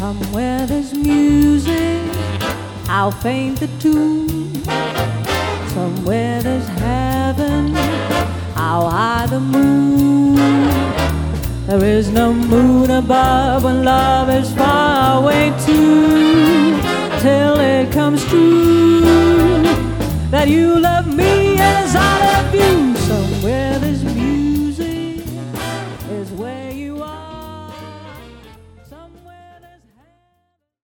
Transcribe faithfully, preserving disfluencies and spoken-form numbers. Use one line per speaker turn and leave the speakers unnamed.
Somewhere there's music, I'll faint the tune. Somewhere there's heaven, I'll hide the moon. There is no moon above when love is far away too. Till it comes true that you love me as I